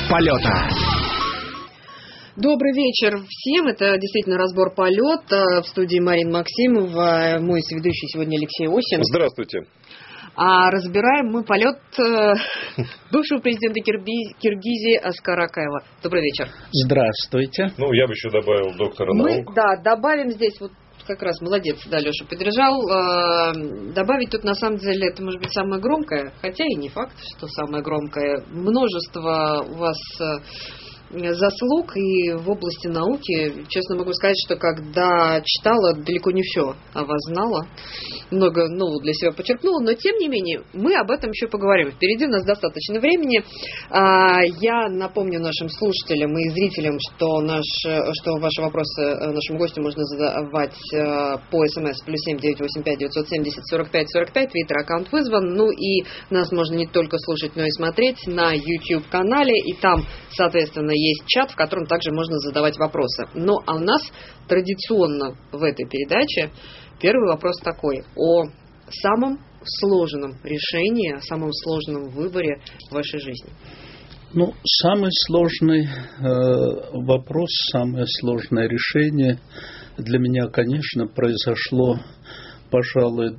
полета. Добрый вечер всем. Это действительно разбор полета. В студии Марина Максимова. Мой соведущий сегодня Алексей Осин. Здравствуйте. А разбираем мы полет бывшего президента Киргизии Аскара Акаева. Добрый вечер. Здравствуйте. Ну, я бы еще добавил доктора наук. Да, добавим здесь вот как раз молодец, да, Леша поддержал. Добавить тут на самом деле это может быть самое громкое, хотя и не факт, что самое громкое. Множество у вас заслуг и в области науки. Честно могу сказать, что когда читала, далеко не все о вас знала. Много нового для себя почерпнула, но тем не менее мы об этом еще поговорим. Впереди у нас достаточно времени. Я напомню нашим слушателям и зрителям, что ваши вопросы нашему гостю можно задавать по СМС +7 985 970 45 45. Твиттер аккаунт вызван. Ну и нас можно не только слушать, но и смотреть на YouTube канале. И там, соответственно, есть чат, в котором также можно задавать вопросы. Ну, а у нас традиционно в этой передаче первый вопрос такой: о самом сложном решении, о самом сложном выборе в вашей жизни. Ну, самый сложный вопрос, самое сложное решение для меня, конечно, произошло, пожалуй,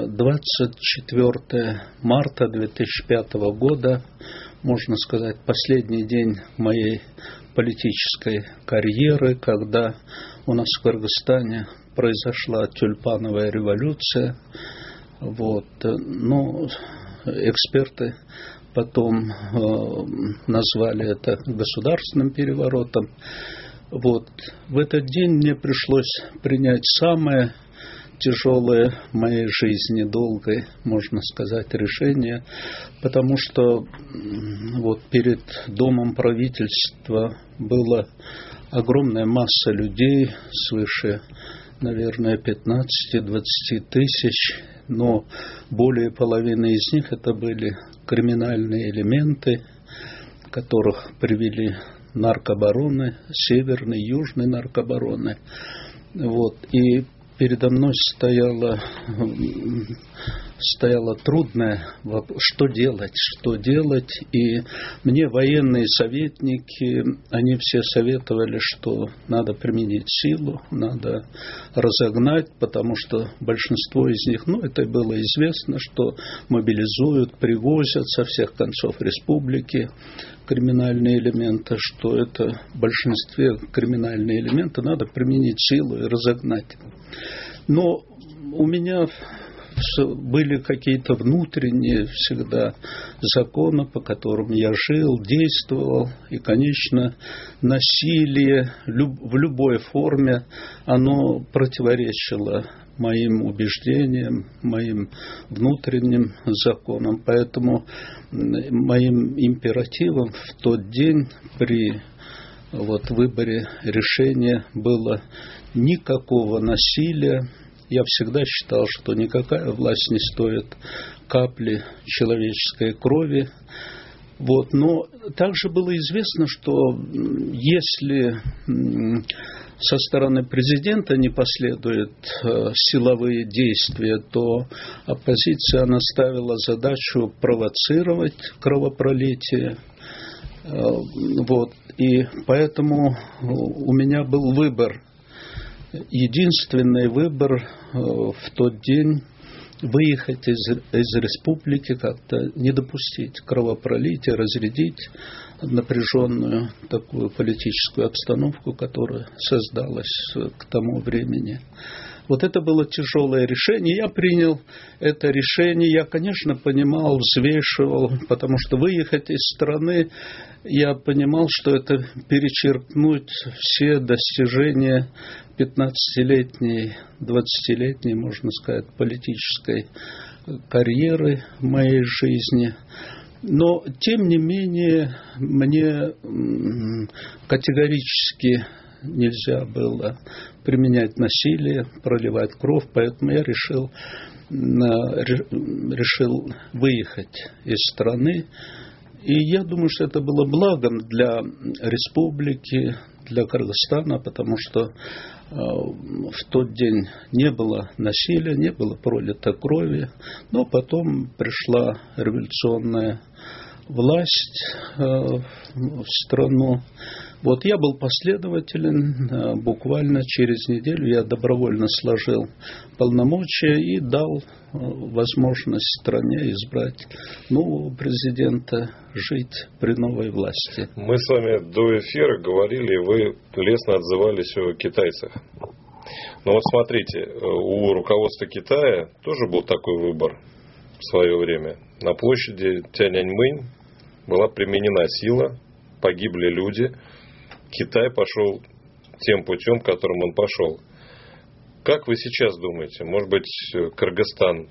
24 марта 2005 года. Можно сказать, последний день моей политической карьеры, когда у нас в Кыргызстане произошла тюльпановая революция. Ну, эксперты потом назвали это государственным переворотом. В этот день мне пришлось принять самое тяжелое в моей жизни, долгое, можно сказать, решение, потому что перед домом правительства была огромная масса людей, свыше, наверное, 15-20 тысяч, но более половины из них это были криминальные элементы, которых привели наркобароны, северный, южный наркобароны. И передо мной стояло трудное вопрос, что делать. И мне военные советники, они все советовали, что надо применить силу, надо разогнать, потому что большинство из них, это было известно, что мобилизуют, привозят со всех концов республики криминальные элементы, что это в большинстве криминальные элементы надо применить силу и разогнать. Но у меня были какие-то внутренние всегда законы, по которым я жил, действовал. И, конечно, насилие в любой форме, оно противоречило моим убеждениям, моим внутренним законам. Поэтому моим императивом в тот день при выборе решения было никакого насилия. Я всегда считал, что никакая власть не стоит капли человеческой крови. Но также было известно, что если со стороны президента не последуют силовые действия, то оппозиция ставила задачу провоцировать кровопролитие. И поэтому у меня был выбор, единственный выбор в тот день: выехать из республики, как-то не допустить кровопролития, разрядить напряженную такую политическую обстановку, которая создалась к тому времени. Это было тяжелое решение. Я принял это решение. Я, конечно, понимал, взвешивал, потому что выехать из страны, я понимал, что это перечеркнуть все достижения 15-летней, 20-летней, можно сказать, политической карьеры в моей жизни. Но, тем не менее, мне категорически нельзя было применять насилие, проливать кровь, поэтому я решил выехать из страны. И я думаю, что это было благом для республики, для Кыргызстана, потому что в тот день не было насилия, не было пролито крови, но потом пришла революционная власть в страну. Вот я был последователен, буквально через неделю я добровольно сложил полномочия и дал возможность стране избрать нового президента, жить при новой власти. Мы с вами до эфира говорили, вы лестно отзывались о китайцах. Но вот смотрите, у руководства Китая тоже был такой выбор в свое время. На площади Тяньаньмэнь была применена сила, погибли люди. Китай пошел тем путем, которым он пошел. Как вы сейчас думаете, может быть, Кыргызстан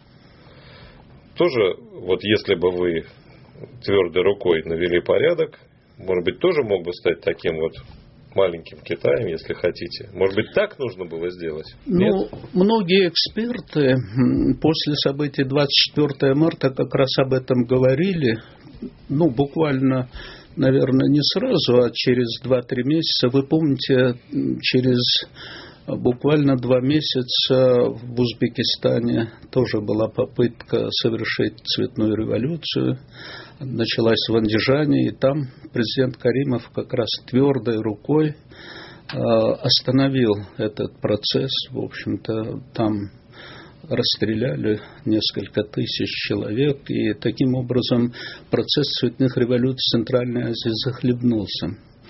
тоже, вот если бы вы твердой рукой навели порядок, может быть, тоже мог бы стать таким вот маленьким Китаем, если хотите? Может быть, так нужно было сделать? Ну, многие эксперты после событий 24 марта как раз об этом говорили. Ну, буквально, наверное, не сразу, а через 2-3 месяца. Вы помните, через буквально 2 месяца в Узбекистане тоже была попытка совершить цветную революцию. Началась в Андижане, и там президент Каримов как раз твердой рукой остановил этот процесс. В общем-то, там расстреляли несколько тысяч человек, и таким образом процесс цветных революций в Центральной Азии захлебнулся.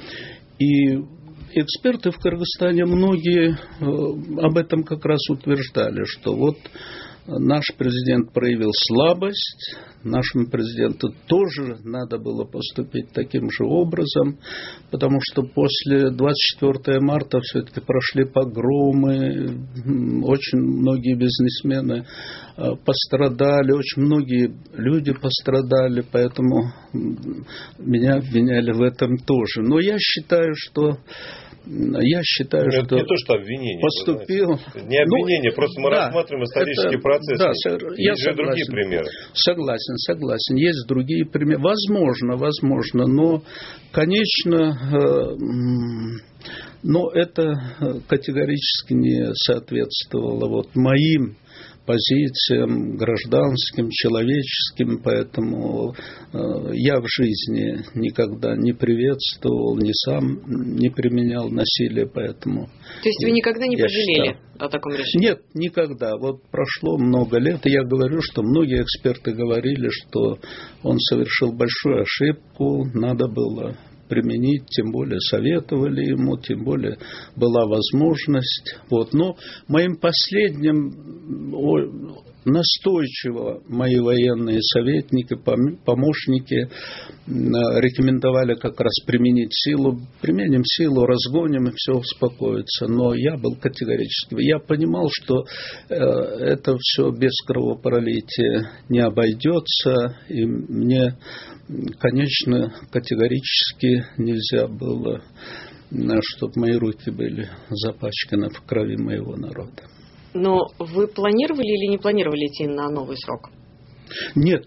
И эксперты в Кыргызстане многие об этом как раз утверждали, что вот наш президент проявил слабость, нашему президенту тоже надо было поступить таким же образом, потому что после 24 марта все-таки прошли погромы, очень многие бизнесмены пострадали, очень многие люди пострадали, поэтому меня обвиняли в этом тоже. Но я считаю, что что не то, что обвинение поступил. Не обвинение, просто мы рассматриваем исторический процесс. Да, есть же другие примеры. Согласен. Есть другие примеры. Возможно, но, конечно, это категорически не соответствовало вот моим позициям гражданским, человеческим, поэтому я в жизни никогда не приветствовал, ни сам не применял насилие, поэтому... То есть вы никогда не пожалели о таком решении? Нет, никогда. Вот прошло много лет, и я говорю, что многие эксперты говорили, что он совершил большую ошибку, надо было применить, тем более советовали ему, тем более была возможность. Вот. Но моим последним, настойчиво мои военные советники, помощники рекомендовали как раз применить силу. Применим силу, разгоним, и все успокоится. Но я был категорически. Я понимал, что это все без кровопролития не обойдется, и мне, конечно, категорически нельзя было, чтобы мои руки были запачканы в крови моего народа. Но вы планировали или не планировали идти на новый срок? Нет.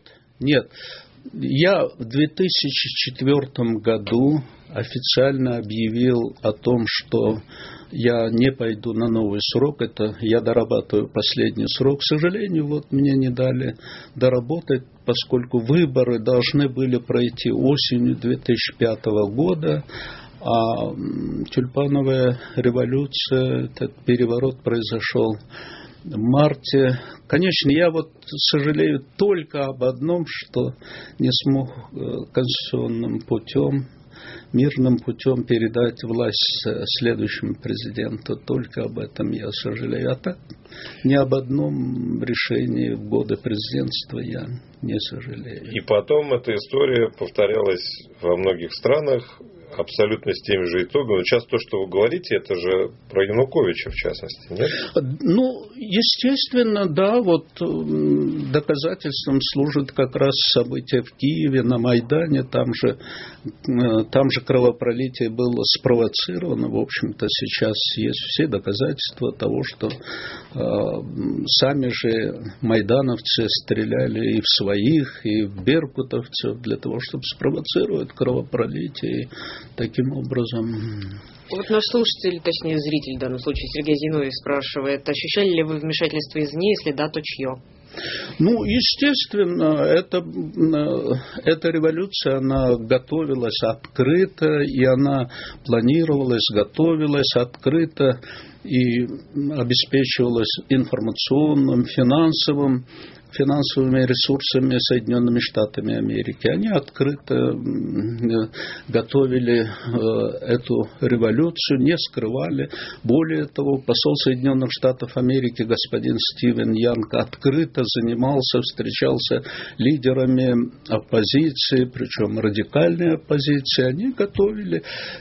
Я в 2004 году официально объявил о том, что я не пойду на новый срок. Это я дорабатываю последний срок. К сожалению, вот мне не дали доработать, поскольку выборы должны были пройти осенью 2005 года. А тюльпановая революция, этот переворот произошел в марте. Конечно, я вот сожалею только об одном, что не смог конституционным путем, мирным путем передать власть следующему президенту. Только об этом я сожалею. А так ни об одном решении в годы президентства я не сожалею. И потом эта история повторялась во многих странах, абсолютно с теми же итогами. Сейчас то, что вы говорите, это же про Януковича, в частности, нет? Ну, естественно, да. Вот доказательством служит как раз события в Киеве, на Майдане. Там же кровопролитие было спровоцировано. В общем-то, сейчас есть все доказательства того, что сами же майдановцы стреляли и в своих, и в беркутовцев для того, чтобы спровоцировать кровопролитие. Таким образом... Вот наш слушатель, точнее зритель в данном случае, Сергей Зиновьев спрашивает, ощущали ли вы вмешательство извне, если да, то чье? Ну, естественно, эта революция, она готовилась открыто, и она планировалась, готовилась открыто, и обеспечивалась информационным, финансовыми ресурсами Соединенными Штатами Америки. Они открыто готовили эту революцию, не скрывали. Более того, посол Соединенных Штатов Америки господин Стивен Янг открыто занимался, встречался лидерами оппозиции, причем радикальной оппозиции. Они готовили.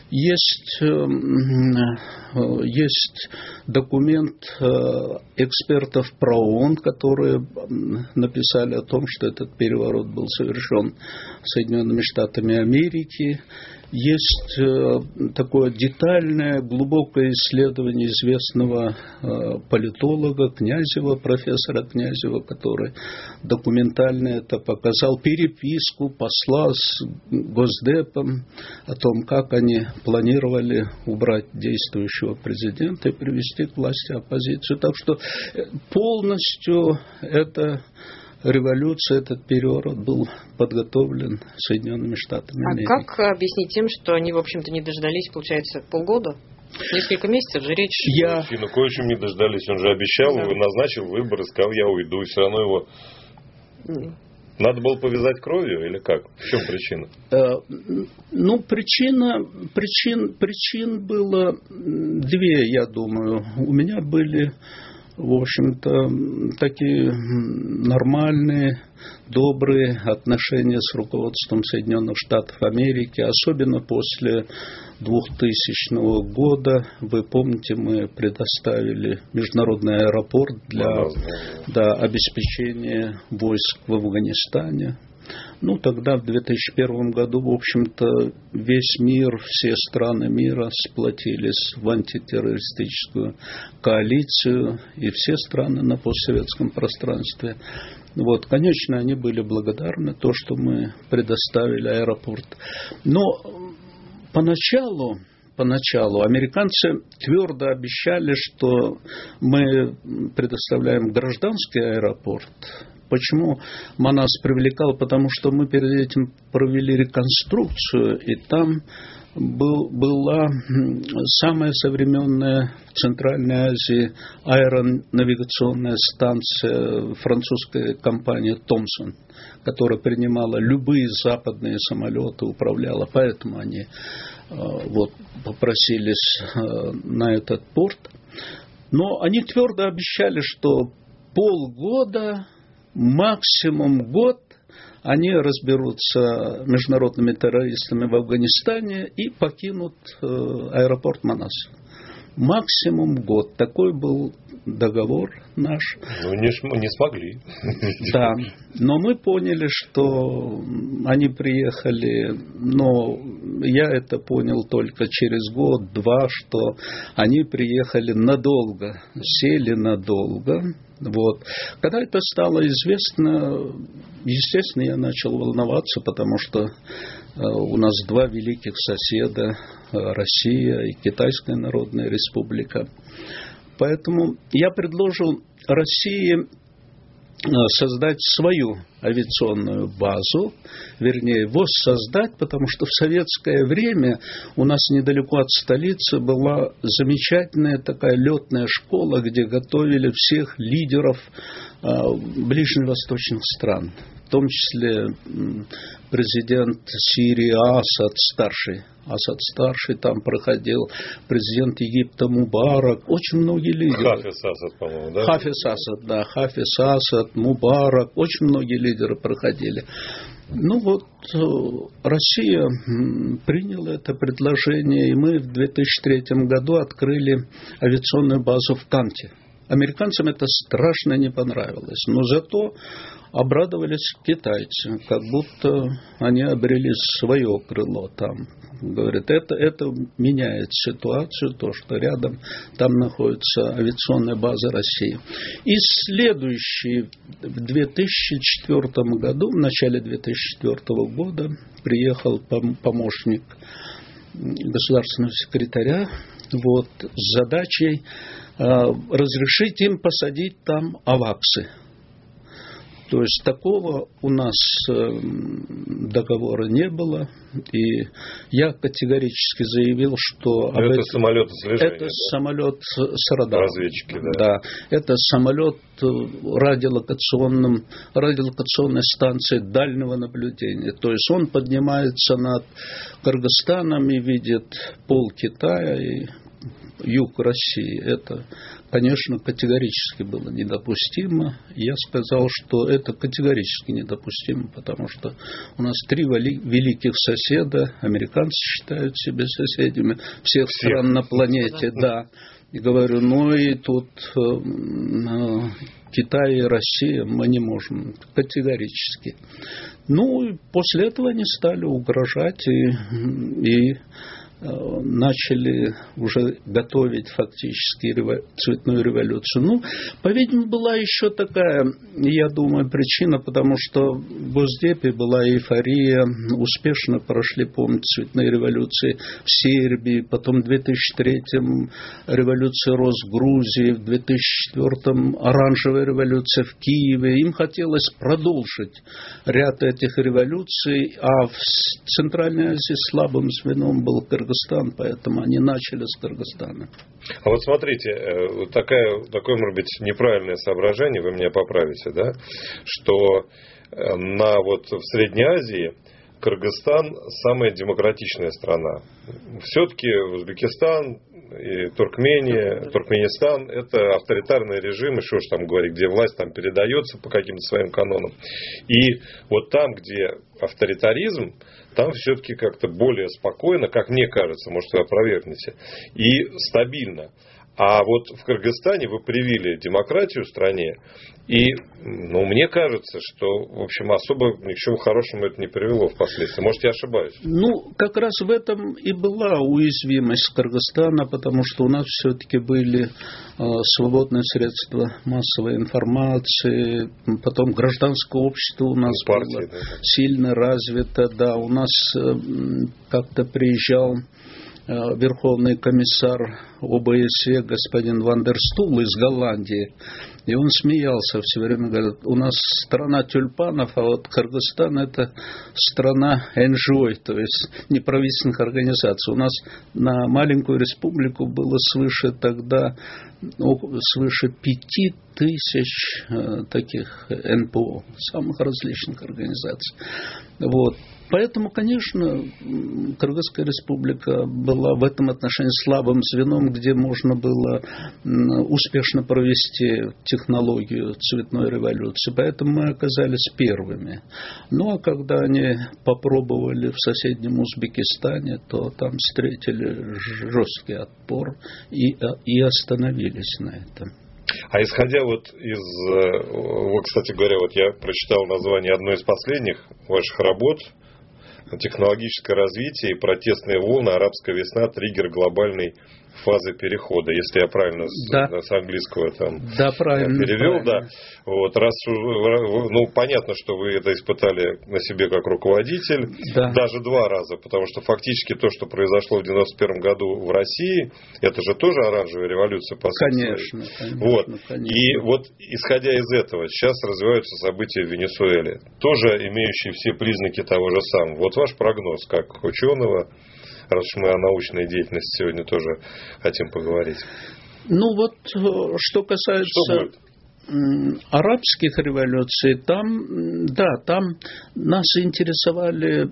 Есть документ экспертов ПРООН, которые написали о том, что этот переворот был совершен Соединенными Штатами Америки. Есть такое детальное, глубокое исследование известного политолога Князева, профессора Князева, который документально это показал, переписку посла с Госдепом о том, как они планировали убрать действующего президента и привести к власти оппозицию. Так что полностью эта революция, этот переворот был подготовлен Соединенными Штатами Америки. А как объяснить тем, что они, в общем-то, не дождались, получается, полгода? Несколько месяцев же речь. Ну, кое-чем не дождались. Он же обещал, назначил выборы, сказал, я уйду, и все равно его... Надо было повязать кровью или как? В чем причина? Ну, причин было две, я думаю. У меня были, в общем-то, такие нормальные, добрые отношения с руководством Соединенных Штатов Америки, особенно после 2000 года. Вы помните, мы предоставили международный аэропорт для обеспечения войск в Афганистане. Ну, тогда, в 2001 году, в общем-то, весь мир, все страны мира сплотились в антитеррористическую коалицию, и все страны на постсоветском пространстве. Вот, конечно, они были благодарны то, что мы предоставили аэропорт. Но поначалу американцы твердо обещали, что мы предоставляем гражданский аэропорт. Почему Манас привлекал? Потому что мы перед этим провели реконструкцию, и там была самая современная в Центральной Азии аэронавигационная станция французской компании «Томпсон», которая принимала любые западные самолеты, управляла. Поэтому они попросились на этот порт. Но они твердо обещали, что полгода, максимум год, они разберутся международными террористами в Афганистане и покинут аэропорт Манас. Максимум год. Такой был договор наш. Ну, не смогли. Да. Но мы поняли, что они приехали, но я это понял только через год-два, что они приехали надолго, сели надолго. Вот. Когда это стало известно, естественно, я начал волноваться, потому что у нас два великих соседа, Россия и Китайская Народная Республика. Поэтому я предложил России создать свою авиационную базу, вернее, воссоздать, потому что в советское время у нас недалеко от столицы была замечательная такая летная школа, где готовили всех лидеров ближневосточных стран, в том числе президент Сирии Асад-старший там проходил, президент Египта Мубарак, очень многие лидеры. Хафиз Асад, по-моему, да? Хафиз Асад, Мубарак, очень многие лидеры проходили. Ну вот, Россия приняла это предложение, и мы в 2003 году открыли авиационную базу в Канте. Американцам это страшно не понравилось, но зато обрадовались китайцы, как будто они обрели свое крыло там. Говорят, это меняет ситуацию, то, что рядом там находится авиационная база России. И следующий, в 2004 году, в начале 2004 года, приехал помощник государственного секретаря с задачей разрешить им посадить там аваксы. То есть такого у нас договора не было. И я категорически заявил, что... Это самолет слежения. Это самолет с радаром. Разведчики, да. Да. Это самолет радиолокационной станции дальнего наблюдения. То есть он поднимается над Кыргызстаном и видит пол Китая и юг России. Это, конечно, категорически было недопустимо. Я сказал, что это категорически недопустимо, потому что у нас 3 великих соседа, американцы считают себя соседями всех стран на планете, да. И говорю, ну и тут Китай и Россия мы не можем категорически. Ну и после этого они стали угрожать и начали уже готовить фактически цветную революцию. Ну, по-видимому, была еще такая, я думаю, причина, потому что в Госдепе была эйфория, успешно прошли, помните, цветные революции в Сербии, потом в 2003-м революция роз в Грузии, в 2004-м оранжевая революция в Киеве. Им хотелось продолжить ряд этих революций, а в Центральной Азии слабым звеном был Кыргызстан, поэтому они начали с Кыргызстана. А вот смотрите, такое, может быть, неправильное соображение, вы меня поправите, да, что в Средней Азии Кыргызстан самая демократичная страна. Все-таки Узбекистан и Туркменистан это авторитарные режимы, что ж там говорить, где власть там передается по каким-то своим канонам. И вот там, где авторитаризм, там все-таки как-то более спокойно, как мне кажется, может вы опровергнете, и стабильно. А вот в Кыргызстане вы привили демократию в стране, и мне кажется, что, в общем, особо ни к чему хорошему это не привело впоследствии. Может, я ошибаюсь? Как раз в этом и была уязвимость Кыргызстана, потому что у нас все-таки были свободные средства массовой информации, потом гражданское общество у нас было сильно развито, да, у нас как-то приезжал Верховный комиссар ОБСЕ господин Ван дер Стул из Голландии. И он смеялся все время, говорит, у нас страна тюльпанов, а вот Кыргызстан это страна НЖО, то есть неправительственных организаций. У нас на маленькую республику было свыше 5000 таких НПО, самых различных организаций. Вот. Поэтому, конечно, Кыргызская республика была в этом отношении слабым звеном, где можно было успешно провести технологию цветной революции. Поэтому мы оказались первыми. Ну, а когда они попробовали в соседнем Узбекистане, то там встретили жесткий отпор и остановились на этом. А исходя кстати говоря, я прочитал название одной из последних ваших работ «Технологическое развитие и протестные волны. Арабская весна. Триггер глобальной фазы перехода», если я правильно с английского перевел. Правильно. Да. Понятно, что вы это испытали на себе как руководитель, даже 2 раза, потому что фактически то, что произошло в 1991 году в России, это же тоже оранжевая революция, по сути. Конечно. И исходя из этого, сейчас развиваются события в Венесуэле, тоже имеющие все признаки того же самого. Вот ваш прогноз как ученого, раз уж мы о научной деятельности сегодня тоже хотим поговорить. Что касается арабских революций, там нас интересовали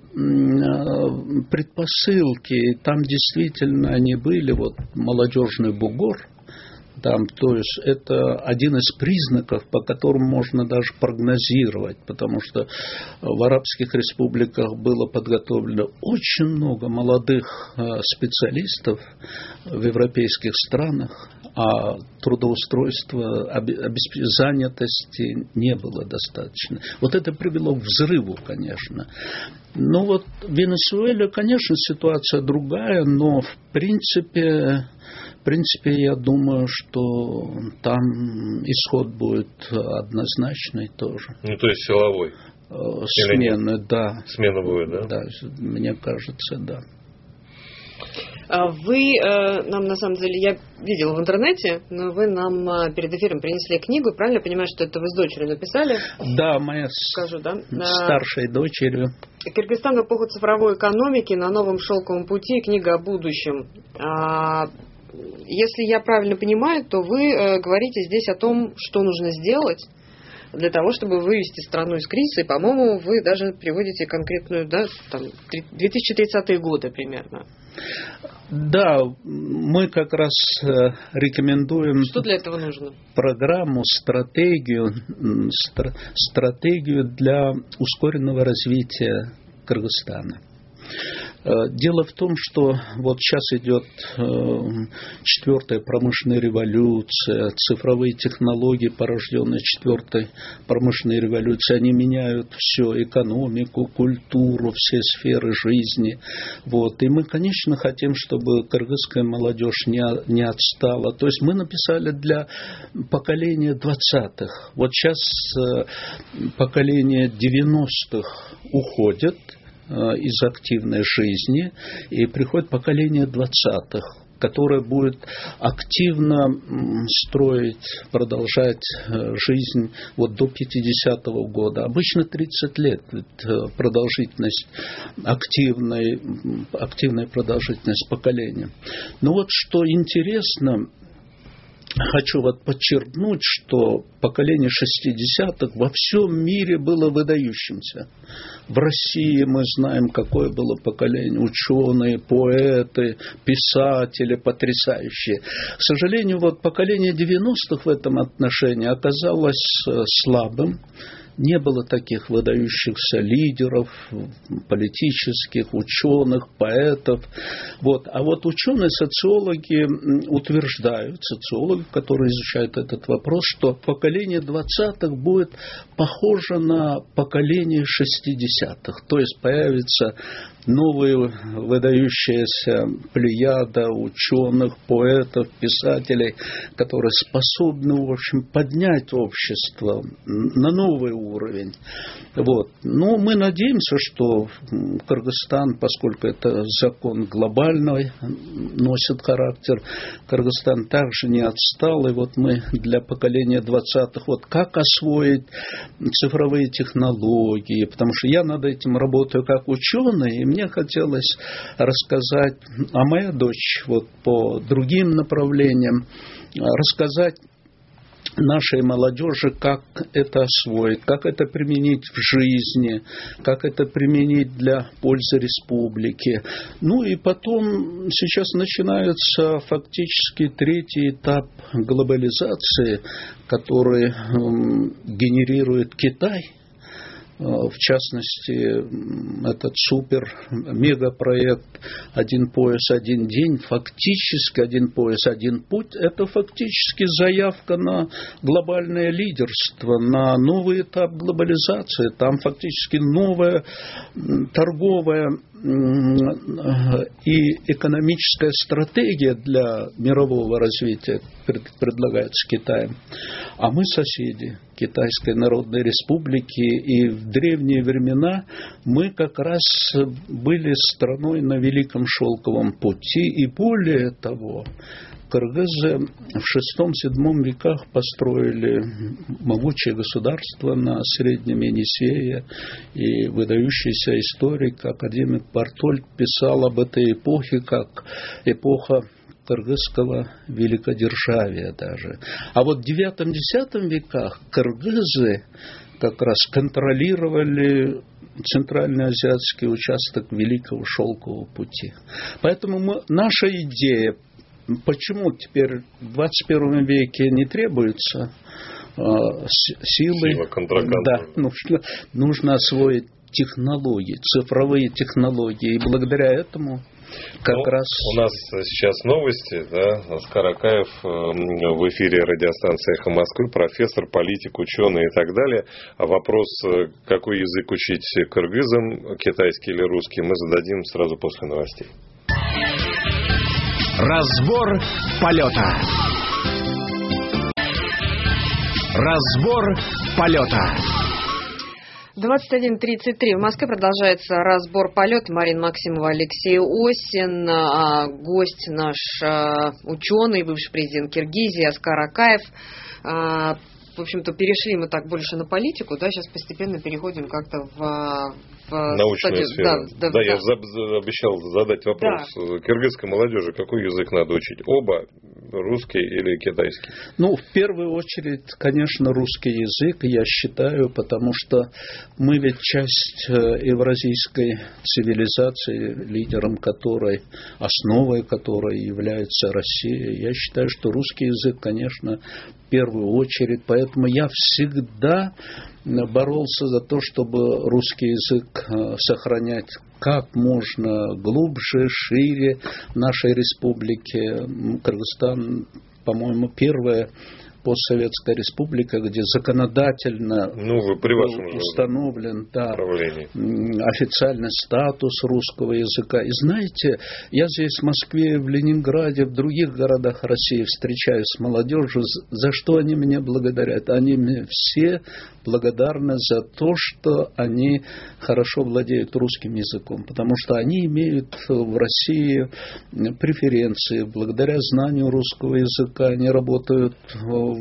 предпосылки, там действительно они были, молодежный бугор. То есть это один из признаков, по которым можно даже прогнозировать, потому что в арабских республиках было подготовлено очень много молодых специалистов в европейских странах, а трудоустройства, занятости не было достаточно. Это привело к взрыву, конечно. В Венесуэле, конечно, ситуация другая, но в принципе, я думаю, что там исход будет однозначный тоже. То есть силовой? Смена, да. Смена будет, да? Да, мне кажется, да. Вы нам, на самом деле, я видела в интернете, но вы нам перед эфиром принесли книгу. Правильно я понимаю, что это вы с дочерью написали? Да, моя старшей дочерью. «Кыргызстан в эпоху цифровой экономики на новом шелковом пути. Книга о будущем». Если я правильно понимаю, то вы говорите здесь о том, что нужно сделать для того, чтобы вывести страну из кризиса. И, по-моему, вы даже приводите конкретную, 2030-е годы примерно. Да, мы как раз рекомендуем... Что для этого нужно? Программу, стратегию для ускоренного развития Кыргызстана. Дело в том, что вот сейчас идет 4-я промышленная революция, цифровые технологии, порожденные 4-й промышленной революцией, они меняют все, экономику, культуру, все сферы жизни. Вот. И мы, конечно, хотим, чтобы кыргызская молодежь не отстала. То есть мы написали для поколения 20-х. Вот сейчас поколение 90-х уходит из активной жизни, и приходит поколение 20-х, которое будет активно строить, продолжать жизнь вот до 50-го года. Обычно 30 лет продолжительность, активная продолжительность поколения. Но вот что интересно, хочу вот подчеркнуть, что поколение 60-х во всем мире было выдающимся. В России мы знаем, какое было поколение. Ученые, поэты, писатели потрясающие. К сожалению, вот поколение 90-х в этом отношении оказалось слабым. Не было таких выдающихся лидеров, политических, ученых, поэтов. Вот. А вот ученые, социологи утверждают, социологи, которые изучают этот вопрос, что поколение 20-х будет похоже на поколение 60-х. То есть появится новая выдающаяся плеяда ученых, поэтов, писателей, которые способны, в общем, поднять общество на новый уровень. Вот. Но мы надеемся, что Кыргызстан, поскольку это закон глобальный, носит характер, Кыргызстан также не отстал. И вот мы для поколения 20-х, вот как освоить цифровые технологии, потому что я над этим работаю как ученый, и мне хотелось рассказать, а моя дочь вот по другим направлениям, рассказать нашей молодежи, как это освоить, как это применить в жизни, как это применить для пользы республики. Ну и потом сейчас начинается фактически 3-й этап глобализации, который генерирует Китай. В частности, этот супер-мегапроект «Один пояс, один день», фактически «Один пояс, один путь» – это фактически заявка на глобальное лидерство, на новый этап глобализации. Там фактически новая торговая и экономическая стратегия для мирового развития предлагается Китаем. А мы соседи Китайской Народной Республики, и в древние времена мы как раз были страной на Великом Шелковом пути, и более того, кыргызы в VI-VII веках построили могучее государство на Среднем Енисее, и выдающийся историк, академик Бартольд писал об этой эпохе как эпоха кыргызского великодержавия даже. А вот в IX-X веках кыргызы как раз контролировали центральноазиатский участок Великого Шелкового пути. Поэтому наша идея, почему теперь в 21 веке не требуется силы, да, нужно освоить технологии, цифровые технологии, и благодаря этому раз... У нас сейчас новости, да, Оскар Акаев в эфире радиостанции «Эхо Москвы», профессор, политик, ученый и так далее. А вопрос, какой язык учить кыргызам, китайский или русский, мы зададим сразу после новостей. Разбор полета. Разбор полета. 21:33. В Москве продолжается разбор полета. Марина Максимова, Алексей Осин. Гость наш ученый, бывший президент Киргизии Аскар Акаев. В общем-то, перешли мы так больше на политику, да, сейчас постепенно переходим как-то в научную сферу. Да, я обещал задать вопрос. Да. Киргизской молодежи какой язык надо учить? Оба? Русский или китайский? Ну, в первую очередь, конечно, русский язык, я считаю, потому что мы ведь часть евразийской цивилизации, лидером которой, основой которой является Россия. Я считаю, что русский язык, конечно, в первую очередь, поэтому я всегда боролся за то, чтобы русский язык сохранять как можно глубже, шире в нашей республике. Кыргызстан, по-моему, первая постсоветская республика, где законодательно установлен официальный статус русского языка. И знаете, я здесь в Москве, в Ленинграде, в других городах России встречаюсь с молодежью, за что они мне благодарят. Они мне все благодарны за то, что они хорошо владеют русским языком, потому что они имеют в России преференции. Благодаря знанию русского языка они работают в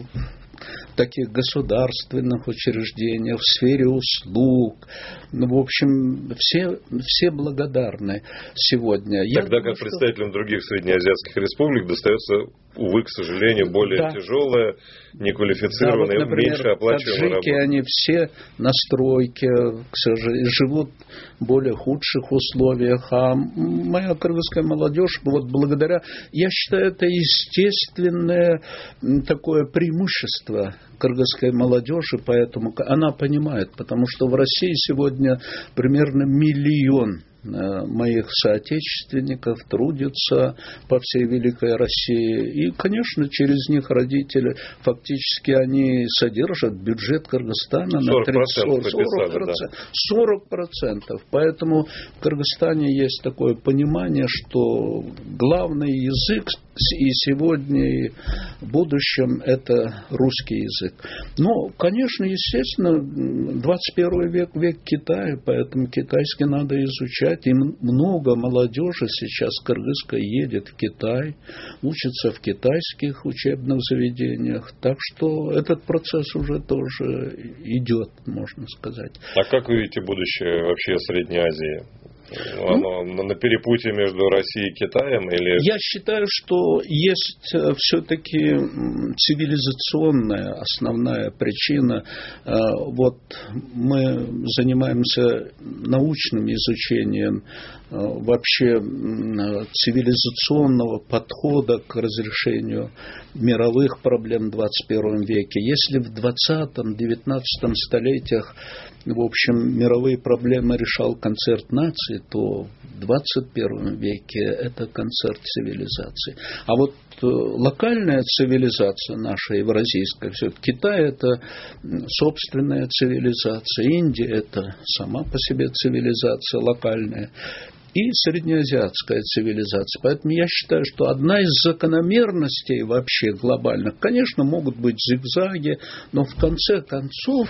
таких государственных учреждениях, в сфере услуг. В общем, все благодарны сегодня. Тогда как представителям других среднеазиатских республик достается, увы, к сожалению, более тяжелая, неквалифицированная, вот, например, меньше оплачиваемая таджики, работа. они все на стройке, к сожалению, живут в более худших условиях. А моя кыргызская молодежь, вот благодаря, я считаю, это естественное такое преимущество кыргызской молодежи, поэтому она понимает, потому что в России сегодня примерно 1 миллион моих соотечественников трудятся по всей Великой России. И, конечно, через них родители, фактически они содержат бюджет Кыргызстана на 40%. Поэтому в Кыргызстане есть такое понимание, что главный язык и сегодня, и в будущем это русский язык. Но, конечно, естественно, 21 век, век Китая, поэтому китайский надо изучать. И много молодежи сейчас кыргызской едет в Китай, учится в китайских учебных заведениях. Так что этот процесс уже тоже идет, можно сказать. А как вы видите будущее вообще Средней Азии? Оно на перепутье между Россией и Китаем? Или... Я считаю, что есть все-таки цивилизационная основная причина. Вот мы занимаемся научным изучением вообще цивилизационного подхода к разрешению мировых проблем в 21 веке. Если в 20-19 столетиях, в общем, мировые проблемы решал концерт наций, то в 21 веке это концерт цивилизации. А вот локальная цивилизация наша, евразийская, все-таки Китай – это собственная цивилизация, Индия – это сама по себе цивилизация локальная, и среднеазиатская цивилизация. Поэтому я считаю, что одна из закономерностей вообще глобальных, конечно, могут быть зигзаги, но в конце концов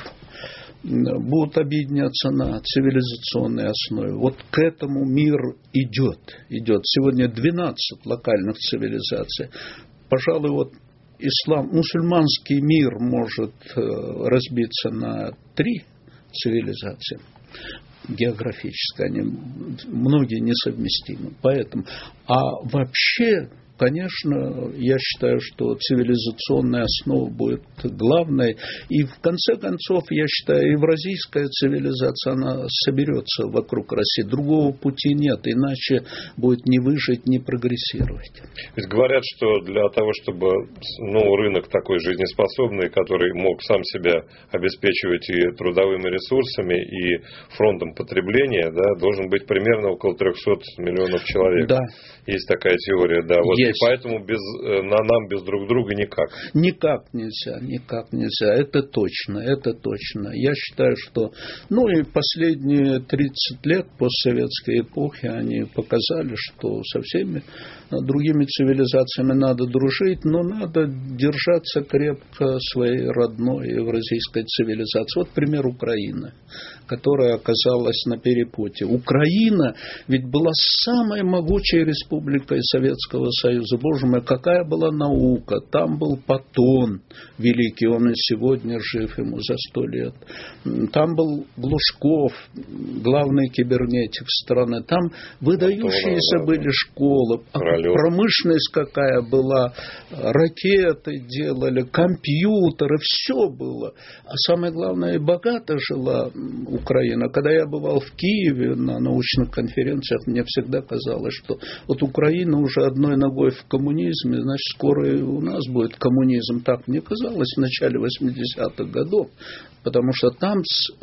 будут объединяться на цивилизационной основе. Вот к этому мир идет. Сегодня 12 локальных цивилизаций. Пожалуй, вот мусульманский мир может разбиться на 3 цивилизации. Географически они многие несовместимы. Поэтому, а вообще, конечно, я считаю, что цивилизационная основа будет главной. И в конце концов, я считаю, евразийская цивилизация, она соберется вокруг России. Другого пути нет, иначе будет не выжить, не прогрессировать. Ведь говорят, что для того, чтобы рынок такой жизнеспособный, который мог сам себя обеспечивать и трудовыми ресурсами, и фронтом потребления, да, должен быть примерно около 300 миллионов человек. Да. Есть такая теория, да. Вот Есть. И поэтому нам без друг друга никак. Никак нельзя. Это точно. Я считаю, что и последние 30 лет постсоветской эпохи они показали, что со всеми другими цивилизациями надо дружить, но надо держаться крепко своей родной евразийской цивилизации. Вот пример Украины, которая оказалась на перепутье. Украина ведь была самой могучей республикой Советского Союза. Боже мой, какая была наука. Там был Патон великий, он и сегодня жив, ему за 100 лет. Там был Глушков, главный кибернетик страны. Там выдающиеся были школы. Промышленность какая была. Ракеты делали, компьютеры, все было. А самое главное, и богато жила Украина. Когда я бывал в Киеве на научных конференциях, мне всегда казалось, что вот Украина уже одной ногой в коммунизме, значит, скоро и у нас будет коммунизм. Так мне казалось в начале 80-х годов, потому что там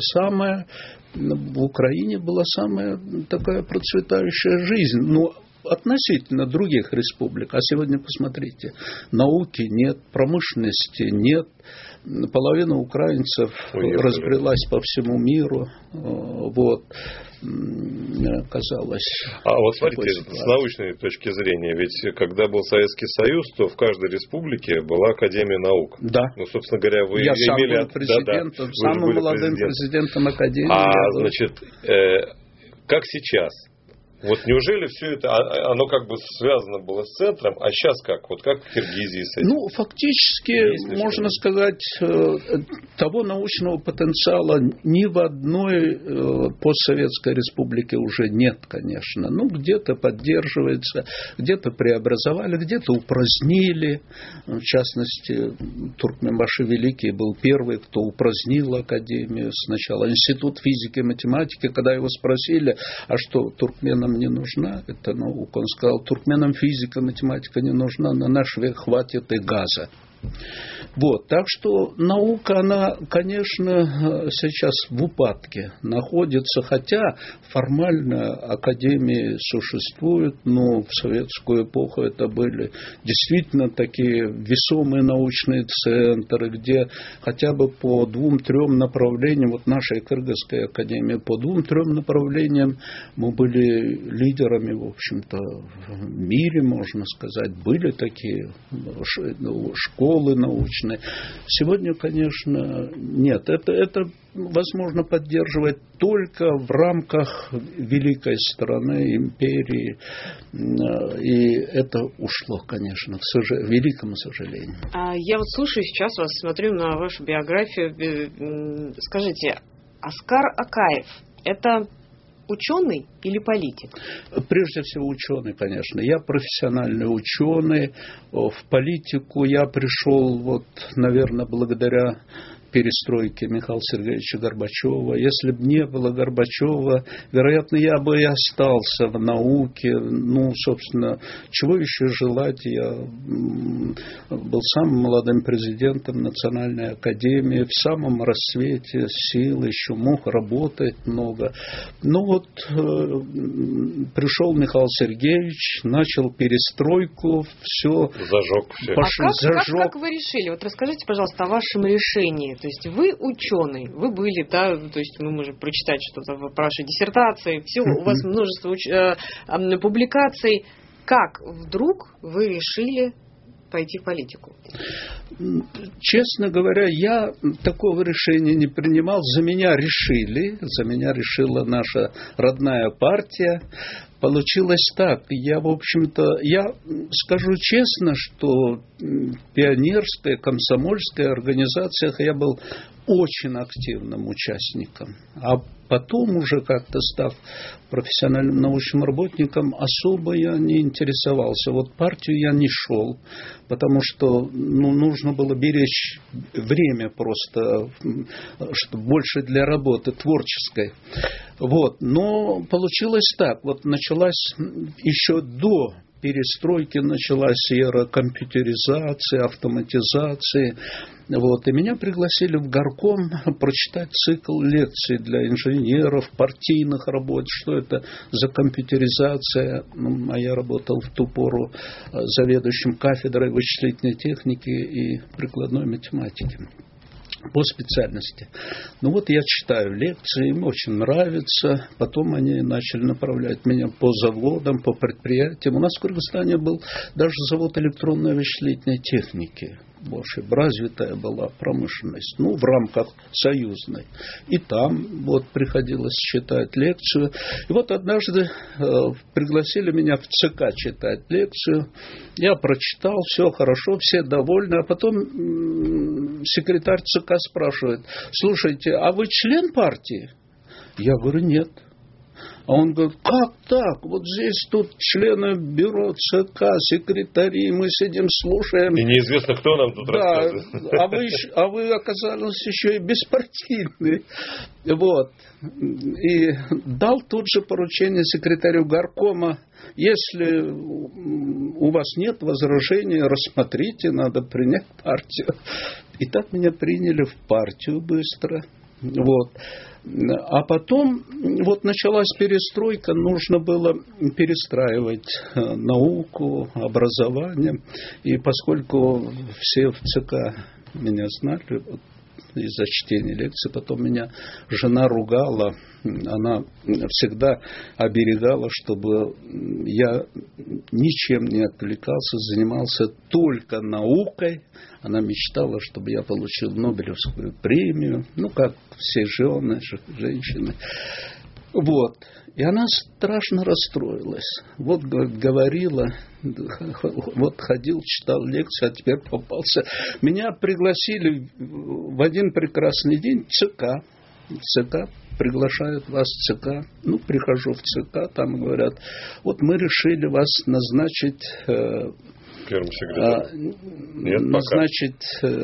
в Украине была самая такая процветающая жизнь. Но относительно других республик. А сегодня посмотрите, науки нет, промышленности нет. Половина украинцев разбрелась по всему миру. Вот. Казалось. А вот смотрите, с научной точки зрения, ведь когда был Советский Союз, то в каждой республике была Академия наук. Да. Собственно говоря, вы я имели... Я был президентом, самым молодым президентом Академии. Значит, как сейчас? Вот неужели все это, оно как бы связано было с центром, а сейчас как? Вот как в Киргизии с этим? Фактически, можно сказать, того научного потенциала ни в одной постсоветской республике уже нет, конечно. Где-то поддерживается, где-то преобразовали, где-то упразднили. В частности, Туркменбаши Великий был первый, кто упразднил Академию сначала. Институт физики и математики, когда его спросили, а что, туркменам не нужна эта наука? Он сказал, туркменам физика, математика не нужна, на наш век хватит и газа. Вот, так что наука, она, конечно, сейчас в упадке находится, хотя формально академии существуют, но в советскую эпоху это были действительно такие весомые научные центры, где хотя бы по 2-3 направлениям, вот нашей Кыргызской академии, по 2-3 направлениям мы были лидерами, в общем-то, в мире, можно сказать, были такие школы научные. Сегодня, конечно, нет. Это возможно поддерживать только в рамках великой страны, империи. И это ушло, конечно, к великому сожалению. Я вот слушаю сейчас вас, смотрю на вашу биографию. Скажите, Оскар Акаев – это ученый или политик? Прежде всего ученый, конечно. Я профессиональный ученый. В политику я пришел, наверное, благодаря перестройки Михаила Сергеевича Горбачева. Если бы не было Горбачева, вероятно, я бы и остался в науке. Собственно, чего еще желать? Я был самым молодым президентом Национальной академии, в самом расцвете сил, еще мог работать много. Пришел Михаил Сергеевич, начал перестройку, все. Зажег все. Как вы решили? Вот расскажите, пожалуйста, о вашем решении. То есть вы ученый, вы были, да, то есть мы можем прочитать что-то в вашей диссертации, все, у вас множество публикаций. Как вдруг вы решили пойти в политику? Честно говоря, я такого решения не принимал. За меня решила наша родная партия. Получилось так. Я скажу честно, что в пионерской, комсомольской организациях я был очень активным участником. А потом уже как-то став профессиональным научным работником, особо я не интересовался. Партию я не шел, потому что нужно было беречь время просто, чтобы больше для работы творческой. Но получилось так. Началась еще до перестройки началась эра компьютеризации, автоматизации. Вот. И меня пригласили в горком прочитать цикл лекций для инженеров, партийных работ, что это за компьютеризация. А я работал в ту пору заведующим кафедрой вычислительной техники и прикладной математики по специальности. Ну вот я читаю лекции, им очень нравится. Потом они начали направлять меня по заводам, по предприятиям. У нас в Кыргызстане был даже завод электронной вычислительной техники. Больше развитая была промышленность, ну, в рамках союзной. И там вот приходилось читать лекцию. И вот однажды пригласили меня в ЦК читать лекцию. Я прочитал, все хорошо, все довольны. А потом секретарь ЦК спрашивает: слушайте, а вы член партии? Я говорю: нет. А он говорит: как так? Вот здесь тут члены бюро ЦК, секретари, мы сидим, слушаем. И неизвестно, кто нам тут рассказывает. А вы оказались еще и беспартийные. Вот. И дал тут же поручение секретарю горкома: если у вас нет возражений, рассмотрите, надо принять партию. И так меня приняли в партию быстро. Вот. А потом вот началась перестройка, нужно было перестраивать науку, образование. И поскольку все в ЦК меня знали, из-за чтения лекций, потом меня жена ругала, она всегда оберегала, чтобы я ничем не отвлекался, занимался только наукой. Она мечтала, чтобы я получил Нобелевскую премию, ну, как все жены, женщины. Вот. И она страшно расстроилась. Вот говорила, вот ходил, читал лекции, а теперь попался. Меня пригласили в один прекрасный день в ЦК. ЦК приглашают вас в ЦК. Ну, прихожу в ЦК, там говорят: вот мы решили вас назначить... Первым секретарем? Нет, назначить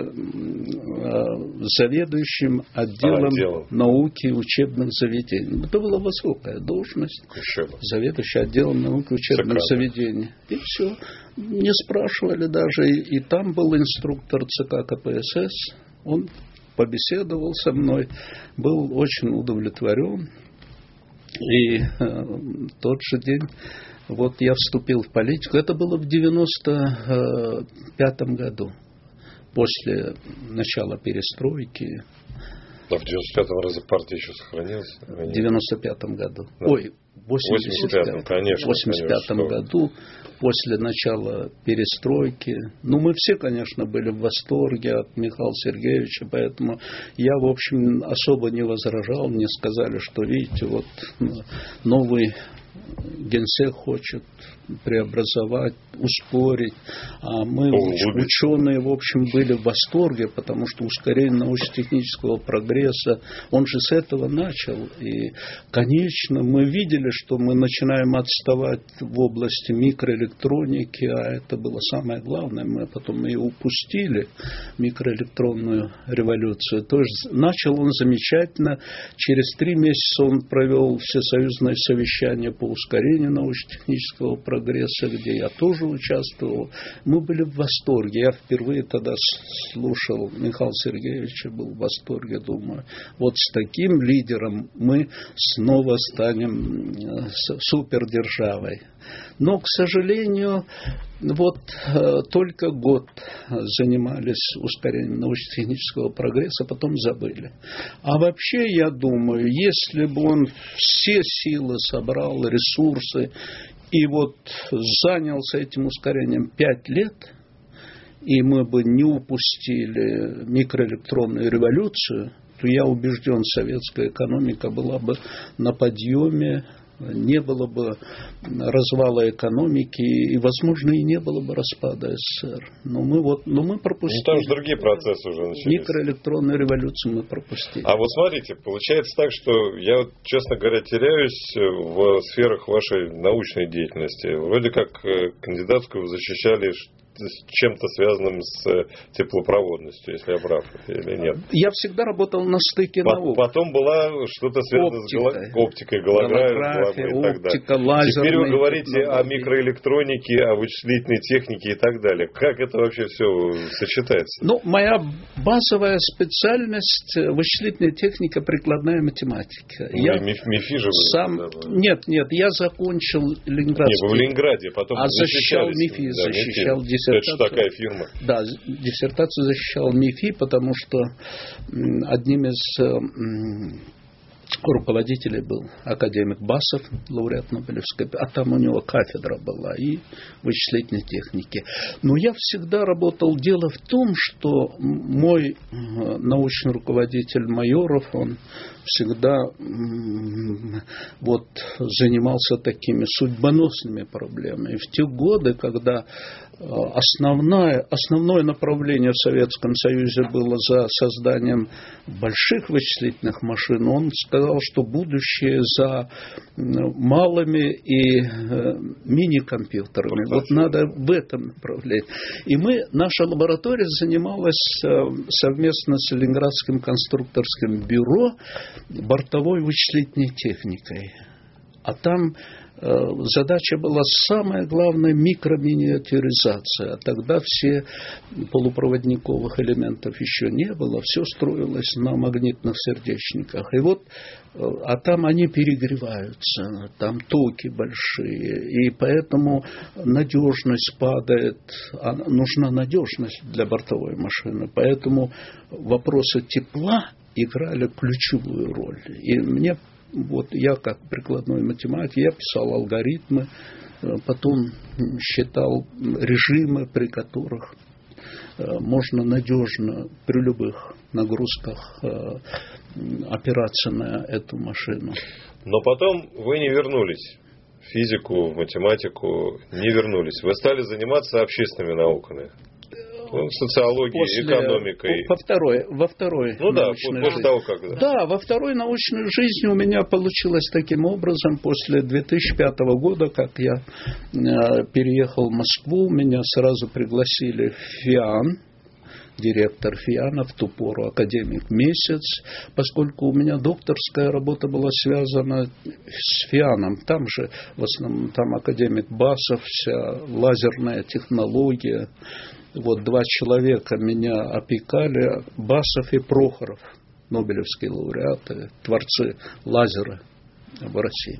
заведующим отделом науки и учебных заведений. Это была высокая должность. Заведующий отделом науки и учебных заведений. И все. Не спрашивали даже. И там был инструктор ЦК КПСС. Он побеседовал со мной. Был очень удовлетворен. И тот же день... Вот я вступил в политику. Это было в 95-м году, после начала перестройки. А в 95-м разве партия еще сохранилась? В 95-м году. Да. Ой, в 85-м. Конечно. В 85-м году, после начала перестройки. Ну, мы все, конечно, были в восторге от Михаила Сергеевича, поэтому я, в общем, особо не возражал. Мне сказали, что, видите, вот новый генсек хочет преобразовать, ускорить. А мы, ученые, в общем, были в восторге, потому что ускорение научно-технического прогресса, он же с этого начал. И, конечно, мы видели, что мы начинаем отставать в области микроэлектроники, а это было самое главное. Мы потом и упустили микроэлектронную революцию. То есть начал он замечательно. Через 3 месяца он провел всесоюзное совещание по ускорению научно-технического прогресса, где я тоже участвовал. Мы были в восторге. Я впервые тогда слушал Михаила Сергеевича, был в восторге, думаю, вот с таким лидером мы снова станем супердержавой. Но, к сожалению, вот только год занимались ускорением научно-технического прогресса, потом забыли. А вообще, я думаю, если бы он все силы собрал, ресурсы, и вот занялся этим ускорением 5 лет, и мы бы не упустили микроэлектронную революцию, то я убежден, советская экономика была бы на подъеме, не было бы развала экономики и, возможно, и не было бы распада СССР. Но мы пропустили. Ну, там же другие процессы уже начались. Микроэлектронную революцию мы пропустили. А вот смотрите, получается так, что я, честно говоря, теряюсь в сферах вашей научной деятельности. Вроде как кандидатскую вы защищали с чем-то связанным с теплопроводностью, если я прав или нет. Я всегда работал на стыке наук. Потом была что-то связано с оптикой, голографией и так далее. Теперь вы говорите о микроэлектронике, о вычислительной технике и так далее. Как это вообще все сочетается? Ну, моя базовая специальность вычислительная техника, прикладная математика. МИФИ же вы? Нет, я закончил Ленинградский. Нет, вы в Ленинграде, потом защищал МИФИ, защищал диссертацию. Это же такая фирма. Да, диссертацию защищал МИФИ, потому что одним из руководителей был академик Басов, лауреат Нобелевской, а там у него кафедра была и вычислительной техники. Но я всегда работал. Дело в том, что мой научный руководитель Майоров, он всегда занимался такими судьбоносными проблемами. И в те годы, когда основное направление в Советском Союзе было за созданием больших вычислительных машин, он сказал, что будущее за малыми и мини-компьютерами. Вот надо в этом направлении. И наша лаборатория занималась совместно с Ленинградским конструкторским бюро бортовой вычислительной техникой. А там задача была самая главная микроминиатюризация. А тогда все полупроводниковых элементов еще не было. Все строилось на магнитных сердечниках. И а там они перегреваются, там токи большие. И поэтому надежность падает. Нужна надежность для бортовой машины. Поэтому вопросы тепла играли ключевую роль. И я как прикладной математик, я писал алгоритмы, потом считал режимы, при которых можно надежно при любых нагрузках опираться на эту машину. Но потом вы не вернулись в физику, в математику, не вернулись. Вы стали заниматься общественными науками. Социологией, экономикой. Во второй научной жизни. Того, как... Да, во второй научной жизни у меня получилось таким образом. После 2005 года, как я переехал в Москву, меня сразу пригласили в ФИАН. Директор ФИАНа, в ту пору академик Месяц, поскольку у меня докторская работа была связана с ФИАНом. Там же в основном академик Басов, вся лазерная технология. Два человека меня опекали, Басов и Прохоров, нобелевские лауреаты, творцы лазера в России.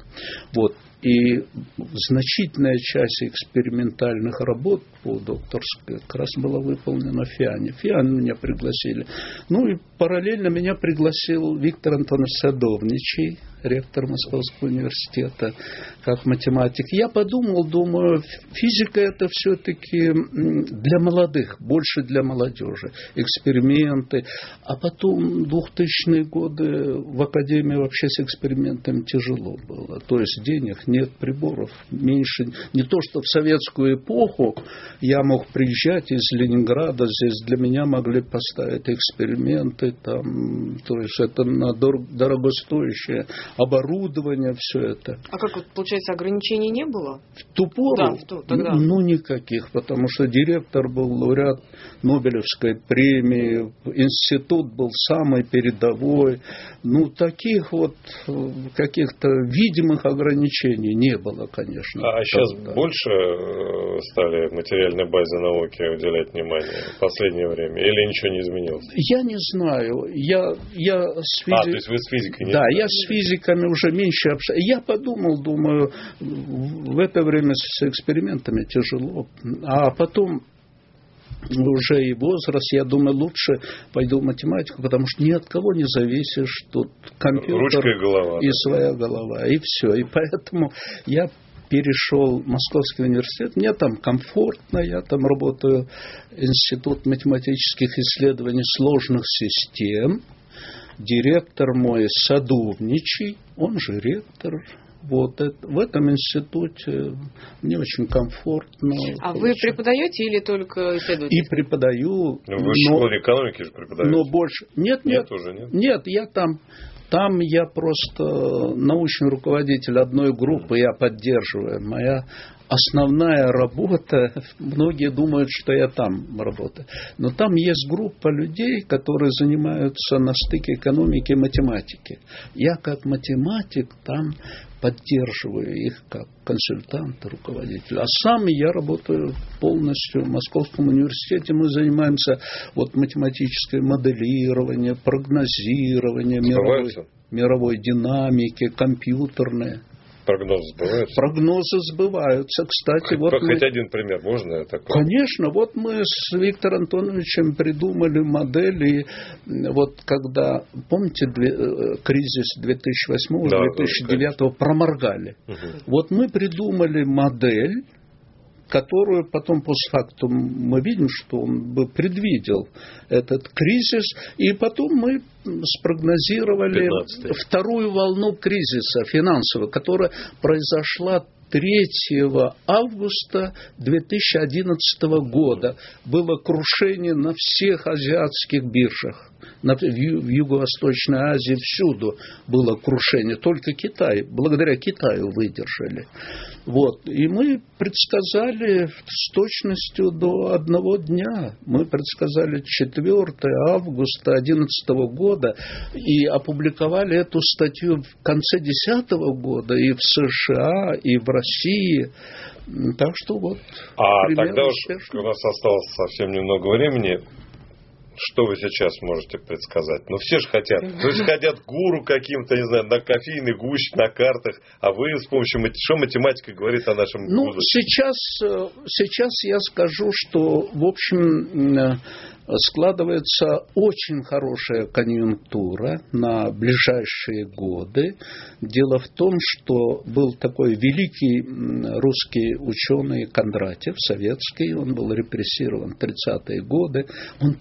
И значительная часть экспериментальных работ по докторской как раз была выполнена в ФИАНе. В ФИАН меня пригласили. И параллельно меня пригласил Виктор Антонович Садовничий, ректор Московского университета, как математик. Я думаю, физика это все-таки для молодых, больше для молодежи. Эксперименты. А потом 2000-е годы в академии вообще с экспериментами тяжело было. То есть денег нет, приборов меньше. Не то, что в советскую эпоху я мог приезжать из Ленинграда, здесь для меня могли поставить эксперименты, то есть это на дорогостоящее оборудование, все это. А как получается, ограничений не было? В ту пору? Да, тогда. Никаких, потому что директор был лауреат Нобелевской премии, институт был самый передовой. Таких каких-то видимых ограничений не было, конечно. А сейчас больше стали материальной базе науки уделять внимание в последнее время? Или ничего не изменилось? Я не знаю. Я с то есть вы с физикой не Да, я с физиками уже меньше общаюсь. Я думаю, в это время с экспериментами тяжело. А потом уже и возраст, я думаю, лучше пойду в математику, потому что ни от кого не зависишь. Тут компьютер ручка и голова, и своя голова, и все. И поэтому я перешел в Московский университет. Мне там комфортно, я там работаю Институт математических исследований сложных систем. Директор мой Садовничий, он же ректор. В этом институте мне очень комфортно. А вы преподаете или только исследуете? И преподаю. Вы в школе экономики же преподаете? Но больше. Нет. Нет, я там я просто научный руководитель одной группы, я поддерживаю. Моя основная работа, многие думают, что я там работаю, но там есть группа людей, которые занимаются на стыке экономики и математики. Я как математик там поддерживаю их как консультант, руководитель. А сам я работаю полностью в Московском университете. Мы занимаемся математическое моделирование, прогнозирование мировой динамики, компьютерное. Прогнозы сбываются? Прогнозы сбываются. Кстати, хоть один пример можно такой? Конечно. Мы с Виктором Антоновичем придумали модели. Когда, помните, кризис 2008-2009 проморгали. Угу. Мы придумали модель, которую потом постфактум мы видим, что он бы предвидел этот кризис, и потом мы спрогнозировали вторую волну кризиса финансового, которая произошла 3 августа 2011 года. Было крушение на всех азиатских биржах. В Юго-Восточной Азии всюду было крушение. Только Китай, благодаря Китаю выдержали. И мы предсказали с точностью до 1 дня. Мы предсказали 4 августа 2011 года и опубликовали эту статью в конце 2010 года и в США, и в России. Так что тогда уж у нас осталось совсем немного времени. Что вы сейчас можете предсказать? Все же хотят. Хотят гуру каким-то, не знаю, на кофейный гуще, на картах. А вы с помощью... Что математика говорит о нашем будущем? Сейчас я скажу, что, в общем, складывается очень хорошая конъюнктура на ближайшие годы. Дело в том, что был такой великий русский ученый Кондратьев, советский, он был репрессирован в 30-е годы. Он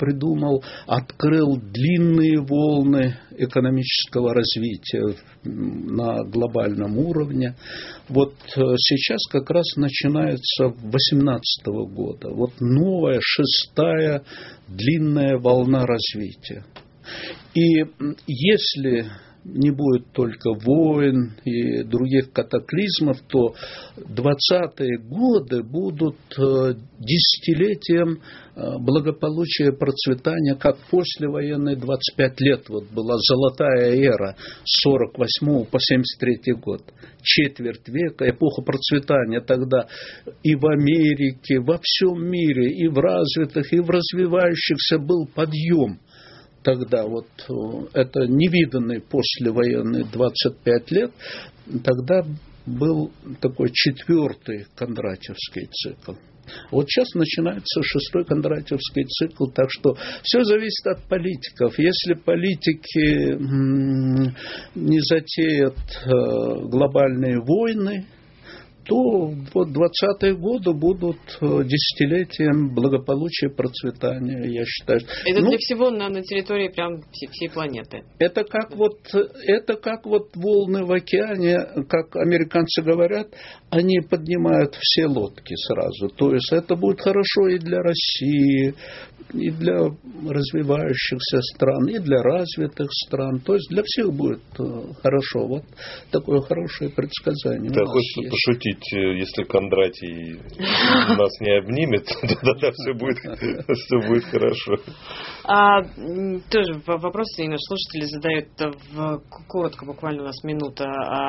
открыл длинные волны экономического развития на глобальном уровне. Сейчас как раз начинается 2018 года. Новая, 6-я длинная волна развития. И если не будет только войн и других катаклизмов, то 20-е годы будут десятилетием благополучия и процветания, как послевоенные 25 лет. Была золотая эра с 48 по 73 год. Четверть века, эпоха процветания тогда и в Америке, во всем мире, и в развитых, и в развивающихся был подъем. Тогда это невиданный послевоенный 25 лет, тогда был такой 4-й Кондратьевский цикл. Сейчас начинается 6-й Кондратьевский цикл, так что все зависит от политиков. Если политики не затеют глобальные войны, то 20-е годы будут десятилетием благополучия и процветания, я считаю. Это для всего на территории прям всей планеты. Это как волны в океане, как американцы говорят, они поднимают все лодки сразу. То есть это будет хорошо и для России, и для развивающихся стран, и для развитых стран. То есть для всех будет хорошо. Такое хорошее предсказание. Да, хочется пошутить, если Кондратий нас не обнимет, то тогда все будет хорошо. Тоже вопрос, и наш слушатель задает коротко, буквально у нас минута.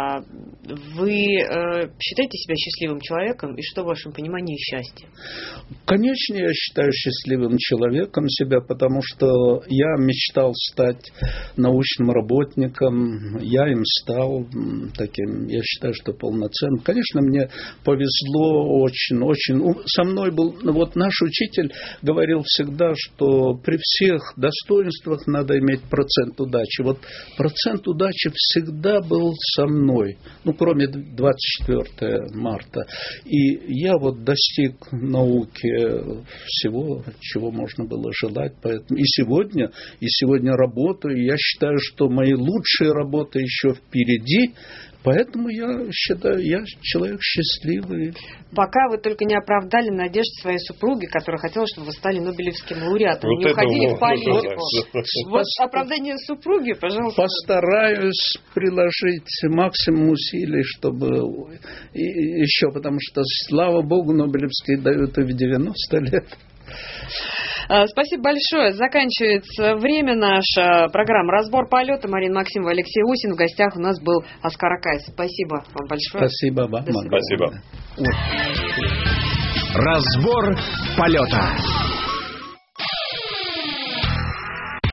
Вы считаете себя счастливым человеком, и что в вашем понимании счастье? Конечно, я считаю счастливым человеком себя, потому что я мечтал стать научным работником, я им стал таким, я считаю, что полноценным. Конечно, мне повезло очень. Со мной был, наш учитель говорил всегда, что при всех достоинствах надо иметь процент удачи. Процент удачи всегда был со мной, кроме 24 марта. И я достиг науки всего, чего можно можно было желать. Поэтому и сегодня работаю. Я считаю, что мои лучшие работы еще впереди. Поэтому я считаю, я человек счастливый. Пока вы только не оправдали надежд своей супруги, которая хотела, чтобы вы стали Нобелевским лауреатом. Вот не уходили в политику. Вот оправдание супруги, пожалуйста. Постараюсь приложить максимум усилий, чтобы еще, потому что, слава богу, Нобелевские дают и в 90 лет. Спасибо большое. Заканчивается время наша программа «Разбор полета». Марина Максимова, Алексей Усин. В гостях у нас был Оскар Акаев. Спасибо вам большое. Спасибо вам. Спасибо. Разбор полета.